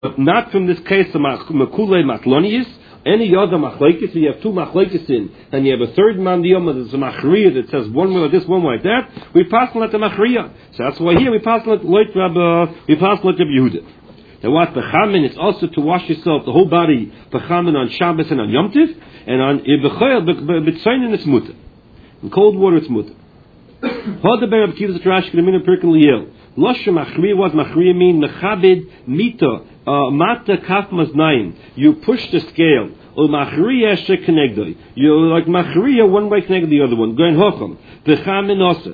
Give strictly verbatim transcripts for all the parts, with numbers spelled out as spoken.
But not from this case of Makule Matlonius. Any other machlekes, you have two machlekes in, and you have a third man diyama that's a machriya that says one way like this, one way like that. We pass on like the machriya. So that's why here we pass on like Rabbi, we pass on like Rabbi Yehuda. Now what bechamin? It's also to wash yourself the whole body bechamin on Shabbos and on Yom Tiv, and on Ibechayel b'tzayin it's mutter. In cold water it's mutter. Hada ber Rabbi Kiva Zatrash K'Ramina Pirkin Liel. Loshe machriya was machriya mean mechabed mita. Uh, mata kaf maznayim. You push the scale. Or machriya shekenegdoi. You like machriya one way connect the other one. Going hocham. Bechamin osa.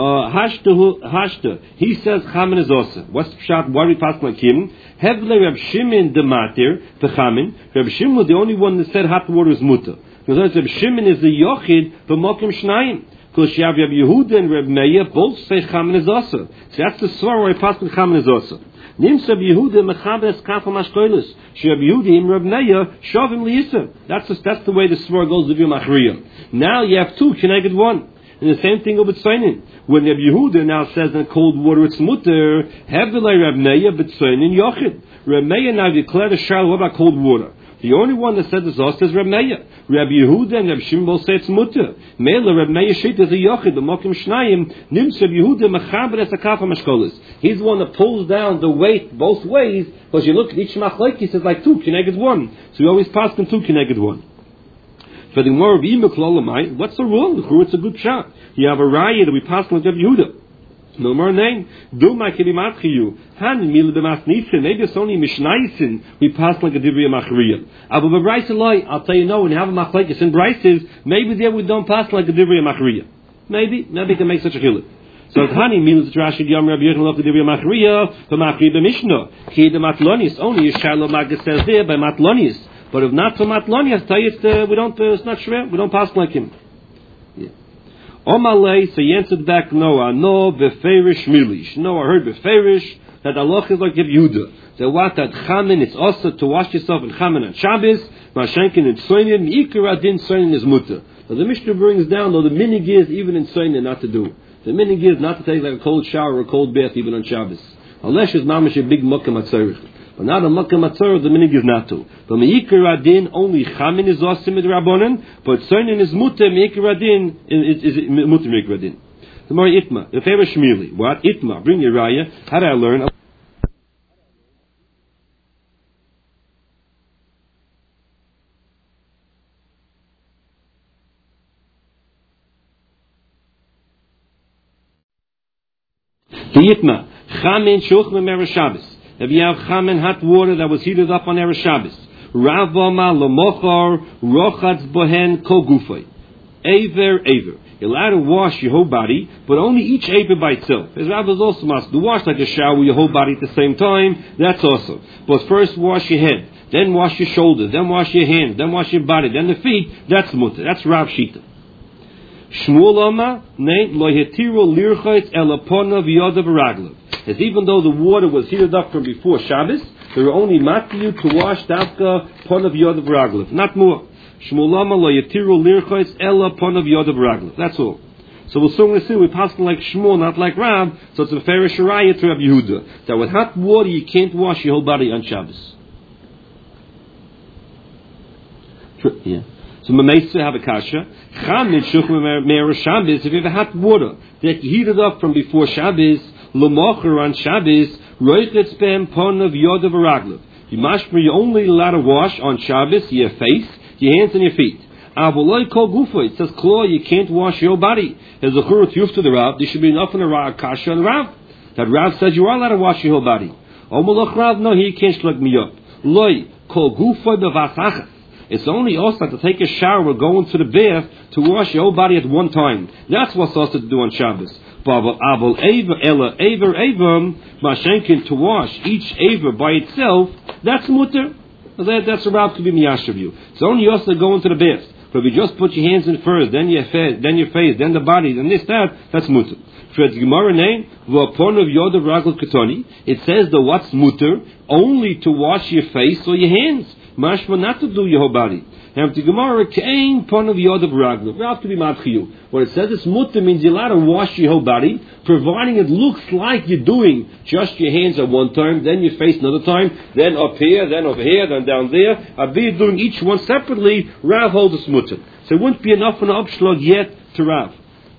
Hashta hashta. He says chamin is osa. What's the pshat? Why we pass like him? Hevle Reb Shimon the matir bechamin. Reb Shimon was the only one that said hot water is muta. Because Reb Shimon is the yochid b'mokim shnayim. Because Shav Reb Yehuda and Reb Meir both say chamin is osa. So that's the svar where we pass like chamin is osa. Nims Reb Yehuda mechabes kaf mashkoilus. Reb Yehuda im Reb Meir shavim liyisa. That's the, that's the way the svar goes with your machriyam. Now you have two connected one. And the same thing with Tzainin. When Reb Yehuda now says in cold water it's mutter, hevelei Reb Meir b'tzainin yochid. Reb Meir now declared a shal. What about cold water? The only one that said this also is Reb Meir. Reb Yehuda and Reb Shimon both say it's mutter. Mele Reb Meir shit is a yochid. The mokim shnayim nims Reb Yehuda mechaber es akafa mashkolis. He's the one that pulls down the weight both ways. Because you look at each machlek, he says like two connected one. So we always pass them two connected one. For the more of Imeklalamite, what's the wrong? It's a good shot. You have a raya that we pass like Reb Yehuda. No more name. Do my kilimatchiyu. Han mil b'masnisin. Maybe it's only mishnaisin. We pass like a divrei machriya. Abu b'brayis aloi. I'll tell you no. When you have a machlekes in brayses, maybe there we don't pass like a divrei machriya. Maybe. Maybe you can make such a chiluk. So Hani mil z'trashid yom Rabbi Yechon of the divrei machriya. B'machriya b'mishnah. Ki the matlonis. Only Yishalo Maggid says there by matlonis. But if not for matlonis, tell you it's, uh, we don't. Uh, it's not shver. We don't pass like him. Omalei, so he answered back, no, I know beferish milish. No, I heard beferish that Allah is like Reb Yehuda. So what that chamin, it's also to wash yourself in chamin on Shabbos, mashenkin and soinin, ikar adin soinin is mutter. So the Mishnah brings down, though the minig is even in soinin not to do. The minig is not to take like a cold shower or a cold bath even on Shabbos. Unless it's mamash a big mukkah matzorich. But not a makkah matzorah, the minig is not to. But meikar adin, only chamin is osim with rabbonin, but soinin is mutter, meikar adin is mutter meikar adin. The more itma, the favorite shmili. What? Itma, bring your raya. How did I learn? The itma, chamin shuchma me'er Shabbos. If you have chamin hot water that was heated up on Erev Shabbos, Ravama Lamochar Rochatz Bohen Kol Gufay. Aver, Aver. You're allowed to wash your whole body, but only each Aver by itself. As Rav is also must to wash like a shower your whole body at the same time. That's also. But first wash your head, then wash your shoulders, then wash your hands, then wash your body, then the feet. That's mutter. That's Rav Shita. Shmuel Oma named Lo Yetiru Lirchayt Elapona V'Yodav Raglav. As even though the water was heated up from before Shabbos, there were only matiyut to wash Davka Ponav Yodav Raglav, not more. Shmuelama lo yetiru lirchos ella Ponav Yodav Raglav. That's all. So we'll soon see we pass like Shmuel, not like Rab. So it's a fair shariah to Rabbi Yehuda that with hot water you can't wash your whole body on Shabbos. Yeah. So Mameisa have a kasha. Chamin shuchma me'er Shabbos. If you have hot water that you heated up from before Shabbos. L'mocher on Shabbos, roichetz behem ponav yodav raglav. You mashmer, you only allowed to wash on Shabbos your face, your hands and your feet. Avoloi kol gufa, it says claw, you can't wash your body. As a churut yuf to the Rav, there should be enough in the Rav, kasha and Rav. That Rav says you are allowed to wash your whole body. Omalach Rav, no, he can't slug me up. Loi kol gufa bevasachas. It's only also to take a shower or go into the bath to wash your whole body at one time. That's what's also to do on Shabbos. Aval Ava Ella Aver Avam Mashenkin to wash each Aver by itself, that's mutter. That's a Rav to be miyash of you. It's only us that go into the bath. But if you just put your hands in first, then your face, then your face, then the body, then this, that, that's mutter. For the Gemara name, V'apon of Yodav Raglav Ketoni, it says the what's mutter only to wash your face or your hands. Mashma not to do your body. Now, the Gemara came pon of Yodav Raglav. We have to be matchiyu. What it says is mutter means you're allowed to wash your whole body, providing it looks like you're doing just your hands at one time, then your face another time, then up here, then over here, then down there. I'll be doing each one separately. Rav holds a mutter. So it wouldn't be enough of an upshlag yet to Rav.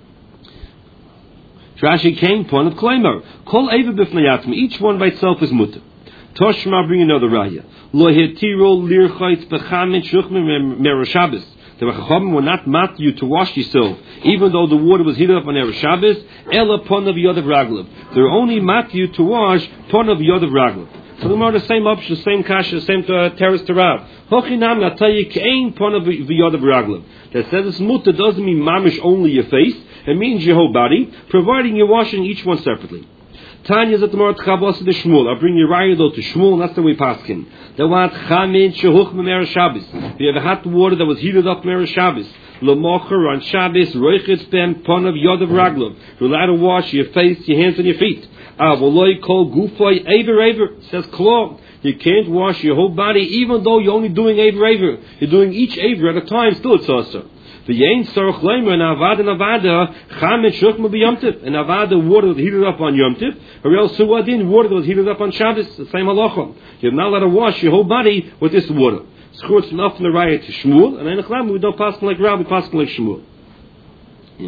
Rashi came pon of Kleimer. Kol Eva b'fnayatma. Each one by itself is mutter. Toshma bring another raya. Lo hetiro lirchait bechamin shuchmin meroshabes. The Chachamim were not mat you to wash yourself, even though the water was heated up on Erev Shabbos. Ela pon of Yodav Raglav. They're only mat you to wash pon of Yodav Raglav. So the more the same option, the same kasha, the same uh, terrace to Rav. Hochinam natayi kein pon of Yodav Raglav. That says this mutter doesn't mean mamish only your face. It means your whole body, providing you're washing each one separately. Tanya zat more tchabos to Shmuel. I'll bring you right though to Shmuel. That's the way paskin. The want chamin shehuch me'er Shabbos. We have hot water that was heated up me'er Shabbos. L'mocher on Shabbos roichetz ben pon of Yodav Raglav. You're allowed to wash your face, your hands, and your feet. Avoloi kol gufay aver aver. Says Klor. You can't wash your whole body, even though you're only doing aver aver. You're doing each aver at a time. Still, it's also. The yain sarach leimer and avada and avada chamet shukma b'yomtiv and avada water that was heated up on yomtiv, or else suadin water that was heated up on Shabbos. The same halacha. You're not allowed to wash your whole body with this water. Schurz enough from the raya to Shmuel, and in the Chlam we don't pass like Rav, we pass like Shmuel. Yeah.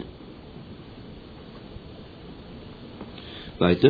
Weiter.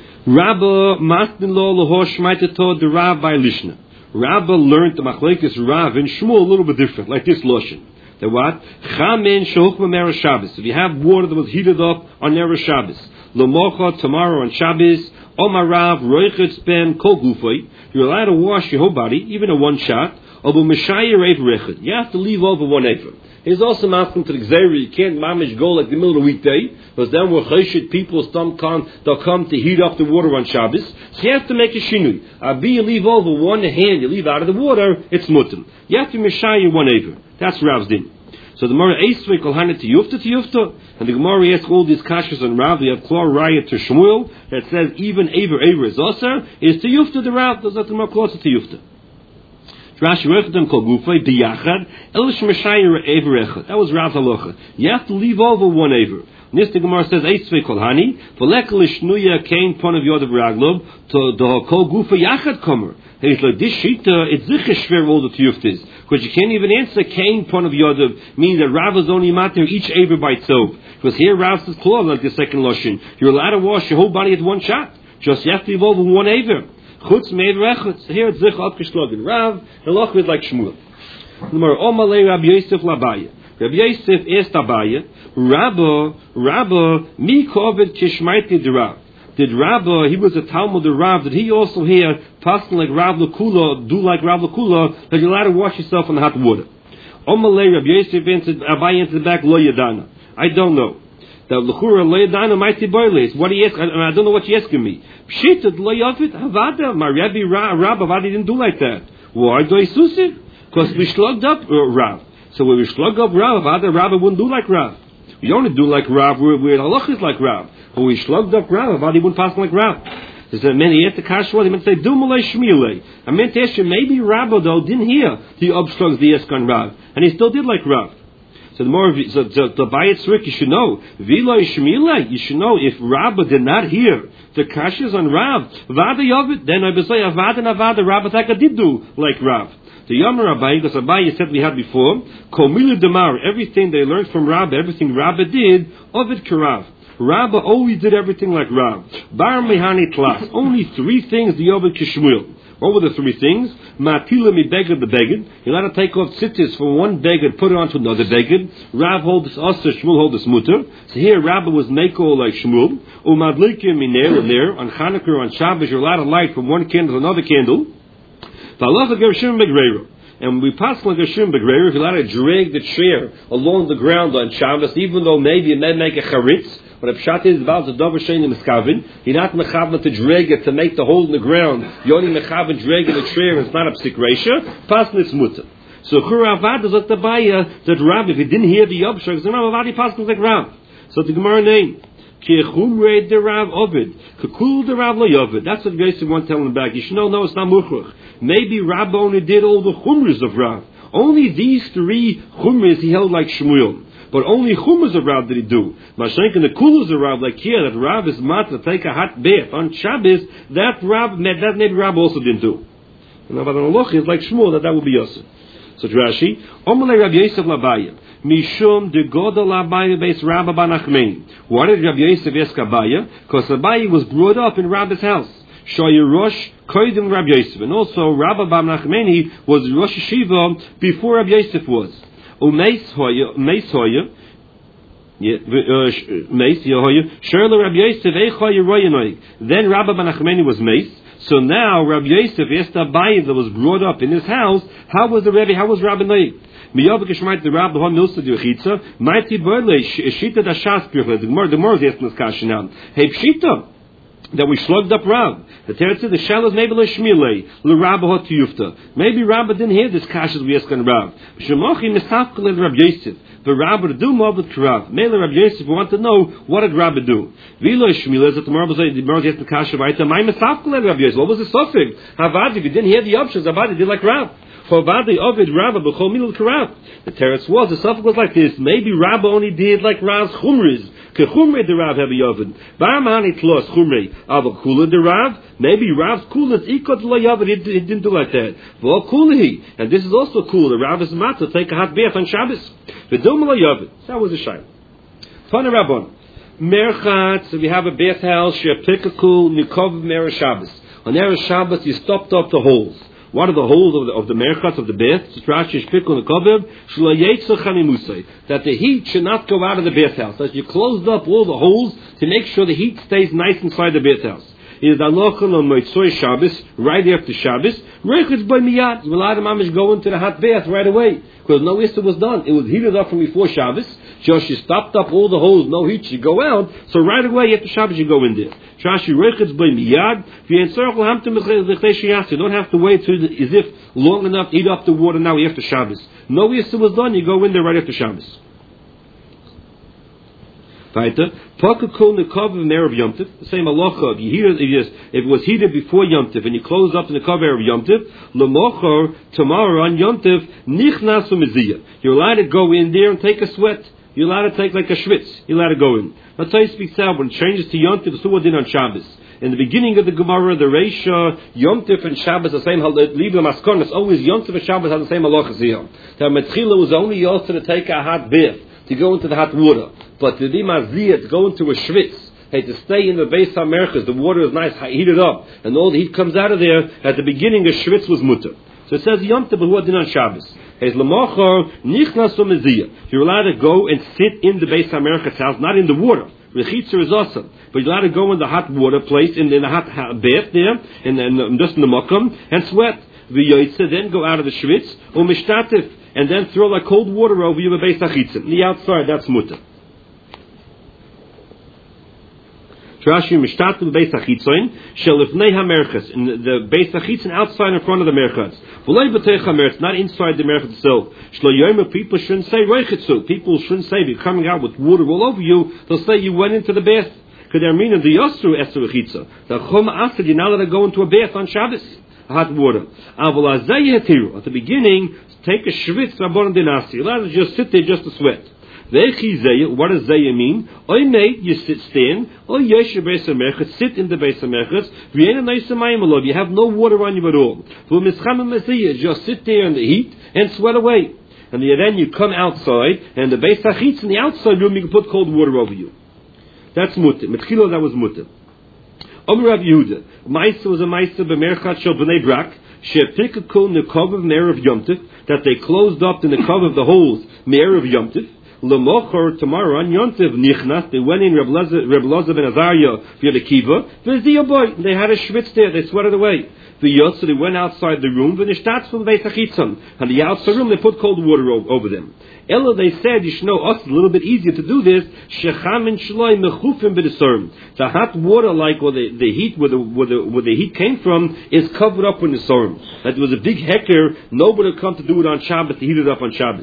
Rabba mastin lo lahosh shmaitato the Rav by Lishna. Rabba learned the machlekes Rav and Shmuel a little bit different, like this loshen. The what? Chamin shoch me'er Shabbos. If you have water that was heated up on Erev Shabbos, L'mocha tomorrow on Shabbos, Omarav roichetz ben kol gufay. You're allowed to wash your whole body, even a one shot. Obu mishayer eiver echad. You have to leave over one eiver. He's also asking to the Xeri. You can't mamish go like the middle of the weekday, because then we're chayshit people some come they'll come to heat up the water on Shabbos. So you have to make a shinui. Abi you leave over one hand, you leave out of the water, it's mutim. You have to mishayer one eiver. That's Rav's din. So the Gemara Eisvei kol hana tiyufta tiyufta, and the Gemara asks all these kashas on Rav. We have Klor Raya to Shmuel that says even aver aver is also is tiyufta the Rav. Does that the more closer to tiyufta? Rashi wrote them kol gufay biyachad elish meshayir aver echad. That was Rav's halacha. You have to leave over one aver. This the Gemara says Eisvei kol hani v'lekelish nuya kain pon of Yodav Raglav to the kol gufay yachad comer. He's like, this shita, it's zichah shver all the tiyuftis. Because you can't even answer kain pon of Yodav, meaning that Rav is only matter each aver by itself. Because here Rav says klor like the second loshin. You're allowed to wash your whole body at one shot. Just you have to evolve in one aver. Chutz me'aver echad. So here it's zichah up kishlogan. Rav, and loch is like Shmuel. Number Omalei Rabbi Yosef Labaya. Rabbi Yosef asked Abaya, Rabba, Rabba, mi kovet kishmaiti de Rav. Did Rabba, he was a Talmud of Rav, did he also hear passing like Rav Lakula, do like Rav Lakula, that you're allowed to wash yourself in the hot water? Omalei Rabbi Yosef answered, Abai answered back, Lo Yadana. I don't know. The Lechura Lo Yadana mighty boiles. What he asked, I, I don't know what you're asking me. Pshitad Lo Yavit Havada. My Rabbi Rav Havada didn't do like that. Why do I susiv? Because we slugged up uh, Rav. So when we slug up Rav, Havada, Rav wouldn't do like Rav. We only do like Rav, we're, we're halachas like Rav. When we slugged up Rav, Havada wouldn't pass like Rav. There's a man, he had to kashwa, he meant to say, do malay shmilay. I meant to ask you, maybe Rabba though didn't hear the obstrugs the Eskan Rav. And he still did like Rav. So the more, so the Bayit Srik, you should know, Vilay shmilay, you should know, if Rabba did not hear the kashas on Rav, Vada Yavit, then I would say, Avada and Avada, Rabba Taka did do like Rav. The Yamar Abai, because Abai said we had before, Komilu Damar, everything they learned from Rabba, everything Rabba did, Ovid Karav. Rabba always did everything like Rav. Bar Mehani Tlas, only three things the Ovid Kishmuel. What were the three things? Matila mi beged the beged. You're allowed to take off tzitzis from one beged, put it onto another beged. Rav hold this also, Shmuel hold this mutter. So here Rabba was meko like Shmuel. Umadlikim miner and there on Chanukah or on Shabbos, you're allowed to light from one candle to another candle. And we pass like a shim begreir, if you're allowed to drag the chair along the ground on Shabbos, even though maybe it may make a charitz, but if Pshat is about the davar shein in Miskavin, you're not mechavna to drag it to make the hole in the ground. You're only mechavna dragging the chair, and it's not a psik reisha. Pass this mutter. So Churavad is like the baya that Rav, if he didn't hear the Yabshak, so Rav Avadi passes like Rav. So the Gemara name. Ki chumrei de Rav Ovid. Kekul de Rav lo Yovid. That's what Yosef wants telling him back. You should know, no, it's not Muchruch. Maybe Rav only did all the chumras of Rav. Only these three chumras he held like Shmuel. But only chumras of Rav did he do. Mashenk and the kulas of Rav, like here, that Rav is mat to take a hot bath on Shabbos, that Rav, that maybe Rav also didn't do. And about the Loch is like Shmuel, that that would be Yosef. So Rashi, Omalei Rabbi Yosef Labaya, Mishum de Godel Labaya base Rabba Banachmeni. Why did Rabbi Yosef ask Abaya? Because Abaya was brought up in Rabba's house. Shoyer Rosh Koidim Rabbi Yosef, and also Rabba Banachmeni was Rosh Yeshiva before Rabbi Yosef was. Umeis Hoya, Meis Hoya, Meis Yehoya, Sherla Rabbi Yosef Eichoy Royanoig. Then Rabba Banachmeni was Meis. So now Rabbi Yosef asked Abaye that was brought up in his house, how was the Rebbe, how was Rabbi Noig? Miyavik Shmait the Rabbi Hon Milsa Duchitza, Mighty Burle, Shita Dashas Pirle, the Gemara, the Gemara is asking this question now. Hey Pshita, that we slugged up Rab. The Teretz said the Shalas maybe le Shmilei, le Rabbi Hot Yufta. Maybe Rabbi didn't hear this kash as we ask on Rab. Shemochi Misafkel and Rabbi Yosef. The Rabbi to do more with Rav. Mele Rabbi Yosef want to know what did Rabbi do. Vilo Shmilei that the Gemara said the Gemara asked the kash right. My Misafkel and Rabbi Yosef. What was the suffix? Havadi, if you didn't hear the options, Havadi did like Rav. For Vadi Ovid Rabbi b'chol milul Rav. The Teretz was the suffix was like this. Maybe Rabbi only did like Rav's chumris. Kechumrei de Rav have a Yovid. Barmani tlos chumrei. Ava kula de Rav. Maybe Rav's kula is ikot lo Yovid. He didn't do like that. V'o kulahi. And this is also cool. The Rav is mat to take a hot bath on Shabbos. V'dum lo Yovid. That was a shayla. Tana Rabbon. Merchat. So we have a bathhouse. Shepikakul nikov mer Shabbos. On Erev Shabbos you stopped up the holes. What are the holes of the, of the merchat of the bath? That the heat should not go out of the bathhouse. That you closed up all the holes to make sure the heat stays nice inside the bathhouse. It is alochon on Motzoi Shabbos, right after Shabbos. Reichitz by miyad. You allowed the mamish go into the hot bath right away because no issa was done. It was heated up from before Shabbos. Just you stopped up all the holes, no heat should go out. So right away after Shabbos you go in there. Shashi reichitz by miyad. You don't have to wait till as if long enough to heat up the water now after Shabbos. No issa was done. You go in there right after Shabbos. Weiter, Pakakul Nekav of Erev Yom Tov, the same halacha. If you heat it, if it was heated before Yom Tov and you close up the Nekav Erev Yom Tov, Lamochor tomorrow on Yom Tov Nichnas Umiziyah. You're allowed to go in there and take a sweat. You're allowed to take like a schwitz. You're allowed to go in. Let's say speaks out when it changes to Yom Tov, so din on Shabbos. In the beginning of the Gemara, the Reisha, Yom Tov and Shabbos, the same, leave the Maskon, it's always Yom Tov and Shabbos have the same halacha here. That Metchila was only used to take a hot bath, to go into the hot water. But to be maziyah, to go into a schwitz, hey, to stay in the Beis HaMerkaz, the water is nice, heated up, and all the heat comes out of there. At the beginning, a schwitz was mutter. So it says Yom Tov, but who did on Shabbos? Hey, L'mochor nichnas umeziyah. You're allowed to go and sit in the Beis HaMerkaz house, not in the water. Rechitzer is awesome, but you're allowed to go in the hot water place, in, in the hot, hot bath there, and then just in the makam, and sweat. V'yoytze, then go out of the schwitz, or mishtatif, and then throw like cold water over you, Beis HaChitzon. The outside, that's mutter. Rashi mishtat beis hachitzon shelifnei hamerchas in the beis hachitzon outside in front of the merchas. V'lei b'tei hamerchas, not inside the merchas itself. Shlo yoma, people shouldn't say reichitzu. People shouldn't say you're coming out with water all over you. They'll say you went into the bath. Because they're meaning the yosru eser rechitza. The chum asad, you're not allowed to go into a bath on Shabbos. Hot water. Avol azay hetiru. At the beginning, take a shvitz rabbanon dinasi. You're allowed to just sit there just to sweat. What does Zayah mean? Oy mate, you sit stand. Oy yesh beis hamerchas, sit in the beis hamerchas. V'yena neisa mayim alov, you have no water on you at all. V'mischam mesiyah, just sit there in the heat and sweat away. And then you come outside, and the beis hachitz in the outside room, you can put cold water over you. That's mutter. Metchilo, that was mutter. Omer Rav Yehuda, Maisa was a Maisa b'merchat shel b'nei Brak. She'tikakul nekov of Me'erev Yom Tov, that they closed up the nekov of the holes Me'erev Yom Tov. L'mochor tomorrow on Yom Tov nichnas. They went in Reb Loza ben Azariah via the kiva. V'ziyaboy. They had a schwitz there. They sweated away. V'yot, so they went outside the room. V'nishtatz from Beis HaChitzon. And the outside room, they put cold water over them. Ella, they said, you should know us, it's a little bit easier to do this. Shecham and shloi mechufim b'desorim. The hot water, like where the, the heat, where the, where the where the heat came from, is covered up with the sorim. That there was a big hecker. Nobody would come to do it on Shabbos, to heat it up on Shabbos.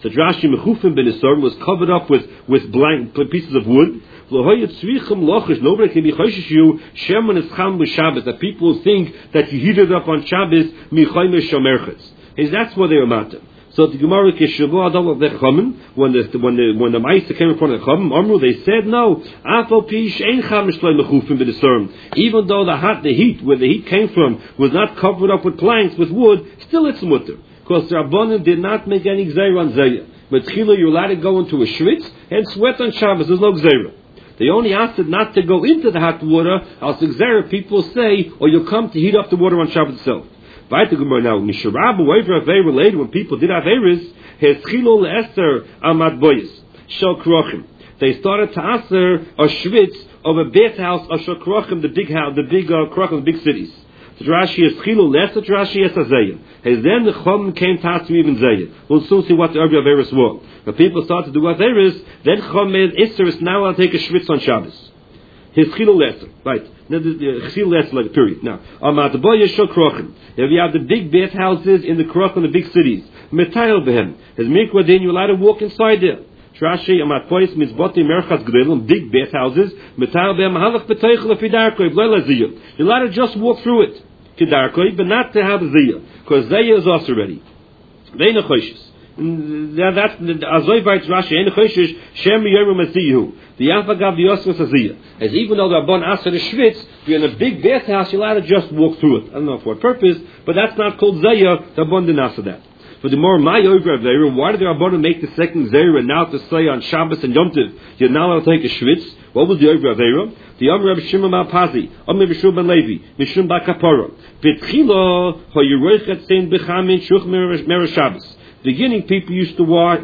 The Rashi mechufim ben isorim was covered up with with blank pieces of wood. Nobody can be chayshish you shemen is cham b'Shabbos, that people think that you heat it up on Shabbos michayim shomerches. Is that's what they were matter. So the Gemara Kishavo Adam of the Chachamim, when the when the when the Ma'aser came in front of the Chachamim, Amru, they said no. Afal pish ein chamish loy mechufim b'Nisorim. Even though the hot the heat where the heat came from was not covered up with planks with wood, still it's mutter because the Rabbanim did not make any gzeira on zayah. But chila you're allowed to go into a schwitz and sweat on Shabbos. There's no gzeira. They only asked it not to go into the hot water. Al gzeira people say, or you'll come to heat up the water on Shabbos itself. Now, Misharabu, wherever Avei related, when people did Aveiris, his chilo le'eser amad boyes, shel krochim. They started to aser a schwitz of a bet house of shel krochim, the big house, the big uh, krochim, the big cities. The Rashi is chilo le'eser, Rashi is azayim. As then the chum came to ask even zayim. We'll soon see what the Arbi Aveiris was. When people started to do Aveiris, then chum made Isser is now I'll take a schwitz on Shabbos. His chilo le'eser, right? Chilo le'eser, like period. Now, amad boyes shel krochim. If you have the big bet houses in the Krach in the big cities, Metayel behem. His mikvah then you're allowed to walk inside there. Trashi amat pois mizboti merchas g'delim, big bet houses. Metayel behem halach b'teichel afidarkoi b'leila ziyah. You're allowed to just walk through it, kidarkoi, but not to have ziyah, because ziyah is also ready. Ve'ina choishes. That's the Azoi Vayt Rashi. Ein choishes shem yorim aziyu. The Yafagav Yosef Aziyah. As even though the Rabban asked for the schwitz, if you're in a big bathhouse, you're allowed to just walk through it. I don't know for what purpose, but that's not called Zayah. The Rabban didn't ask for that. For the more my over Zayah, why did the Rabban make the second Zayah and now to say on Shabbos and Yom Tov, you're now allowed to take a schwitz? What was the over Zayah? The Amr Rabbi Shimon Bar Pazi, Amr Rabbi Shimon ben Levi, Mishum Bar Kapara. B'tchila hoyeroichet sein b'chamin shuch mer Shabbos. Beginning, people used to wash,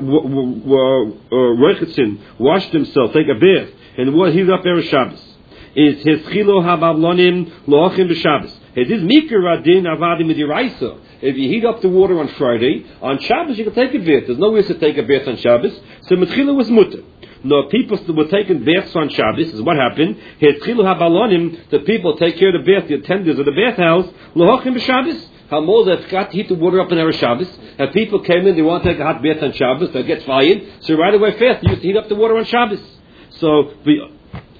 uh, wash themselves, take a bath, and heat up Erev Shabbos. Is his chilo habavlonim loachim b'Shabbos. It is mikra radin avadim midiraisa. If you heat up the water on Friday, on Shabbos you can take a bath. There's no way to take a bath on Shabbos. So mitchila was mutter. No, people were taking baths on Shabbos. This is what happened. His chilo habalonim, the people take care of the bath, the attendants of the bathhouse, loachim b'Shabbos. How Moses got to heat the water up in Erev Shabbos, and people came in, they want to take a hot bath on Shabbos, they get fired, so right away fast, they used to heat up the water on Shabbos. So, the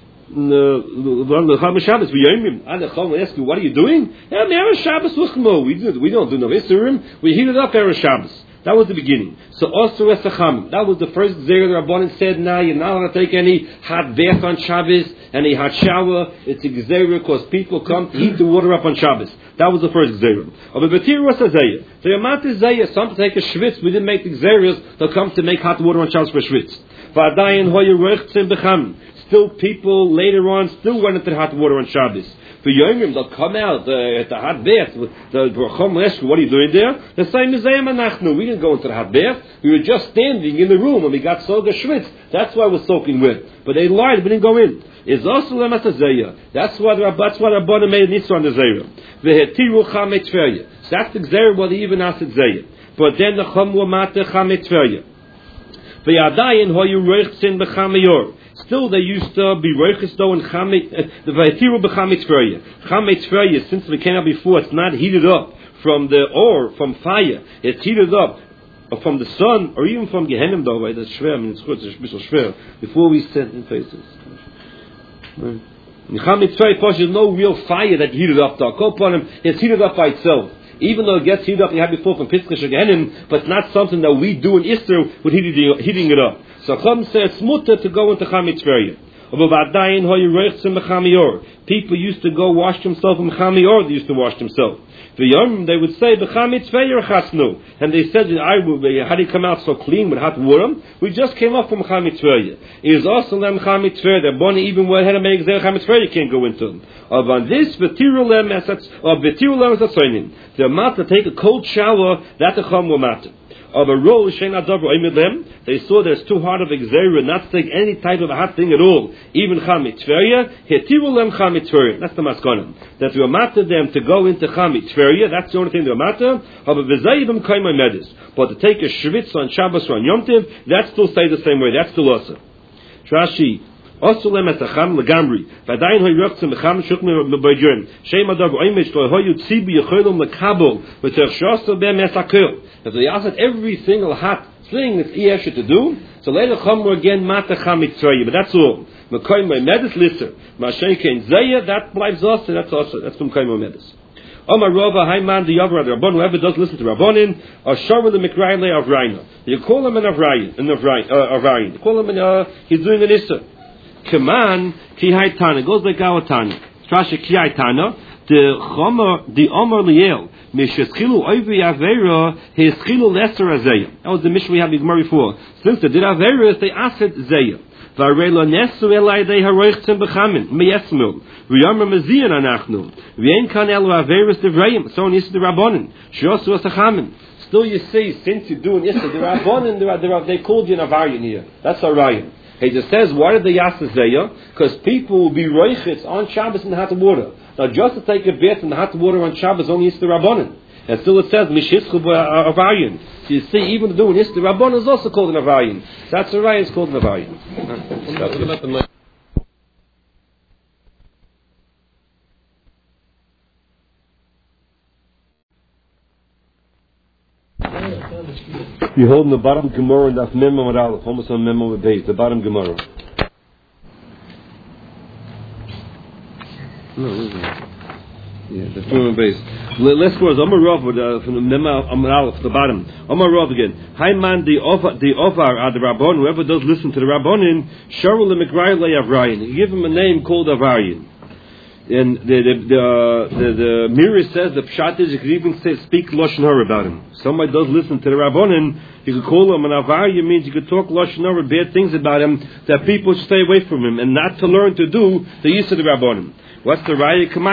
Shabbos, we ask you, what are you doing? Yeah, Erev Shabbos, we we don't do no Isurim, we heat it up Erev Shabbos. That was the beginning. So also Esacham. That was the first Zera the Rabbanan said, now you're not going to take any hot bath on Shabbos, any hot shower. It's a Gezerah because people come to heat the water up on Shabbos. That was the first Gezerah. But the Batir was a Zayah. The Yamat is Zayah. Some to take a Schwitz. We didn't make the Gezerahs. They'll come to make hot water on Shabbos for Schwitz. Still people later on still went into hot water on Shabbos. For Yomim, they'll come out uh, at the hot bath. The Chom ask, what are you doing there? The same as Zayim Anachnu. We didn't go into the hot bath. We were just standing in the room and we got soga schwitz. That's why we're soaking wet. But they lied, we didn't go in. It's also Lemat Zayah. That's why the that's why the Rabbanan made Nitzah on the Zayah. Vehetiru Chamet Tverya. So that's the Zayah what they even asked Zayah. But then the Chom Wamata Chamet Tverya. V'yadayin hoyu roichtzin b'chameyor. Still, they used to be roiches though in chamet. The vaytiru b'chamet tverya. Chamet tverya, since we came out before, it's not heated up from the ore, from fire. It's heated up from the sun, or even from Gehenim though. Right? That's schwer. I mean, it's good. It's a bit schwer. Before we set in faces. In chamet tverya, there's no real fire that heated up. Though, it's heated up by itself. Even though it gets heated up, you had before from Pitzchah Gehenim, but not something that we do in Easter with heating, heating it up. So Chum says it's mutter to go into Chametz Tverya. People used to go wash themselves in Chamior, they used to wash themselves. They would say, and they said, how do you come out so clean with hot water? We just came up from Chametz Tverya. It is also them Chametz Tverya. The Bonnie even went ahead and made Chametz Tverya, you can't go into them. Of on this, V'tirulem as V'tirulem the mat to take a cold shower, that the Chum will matter. Of a roll, they saw there's too hard of a gzera not to take any type of a hot thing at all, even Chametz Tverya. Hetirulem Chametz Tverya. That's the maskonim. That we matter them to go into Chametz Tverya. That's the only thing they matter. But to take a shvitz on Shabbos or on Yom Tov, that still stays the same way. That's still also. Rashi, Also lem etacham legamri. Vadayin hoy rochs mecham shukme bebayjum. Shema dag oimish lo hoy tzibi yecholom lekabel with ershos be mesakel. If they asked every single hot thing that he has to do, so later come again matacham mitzrayim. But that's all. Mekoyim medis lister. Mashenkein zayah that bleibt us. That's also that's from Mekoyim medis. Omar Rava, Hayman, the Yavra, the Rabban, whoever does listen to Rabbanin, or Sharma the Mikrayle of Raina. You call him an Avrayin, an Avrayin. You call him an, uh, he's doing an Issa. Keman, Ki Haitana, goes like our Tanya. Trasha Ki Haitana, the Choma, the Omar Liel, Misheschilu Oivi Avera, his Chilu Lesser Azayah. That was the mission we had with Murray before. Since they did Averas, they asked Zayah. Varelo nesu elai dei haroichtem bechamin meyesmul v'yomer mezian anachnu v'yein kan elu averis devrayim so on Issa the Rabbanin shosu asachamin. Still you see, since you do an Issa the Rabbanin, they called you an Avarian here. That's a Ryan. He just says, why did they ask the Zayah? Because people will be roichets on Shabbos in the hot water. Now just to take a bath in the hot water on Shabbos only Issa the Rabbanin. And still it says, Mishishchu Avarian. So you see, even doing this, the Rabban is also called an Avarian. That's a Ryan, it's called an Avarian. You hold in the bottom Gemara and that's Memo with Aleph, almost on Memo with Beis, the bottom Gemara. No, yeah, the Memo Beis. Let's go as Omar Rav from the Memo Amar Aleph, the bottom. Omar Rav again. Hayman the ofar the ofar ad the Rabban. Whoever does listen to the Rabbanin, Sharul Mikrai Le Avrayin. You give him a name called Avrayin. And the the the the, the Mirror says the Pshat is you could even say speak Lashon Hara about him. Somebody does listen to the Rabbanin, you could call him an Avariya, means you could talk Lashon Hara, bad things about him that people should stay away from him and not to learn to do the use of the Rabbanin. What's the Raya?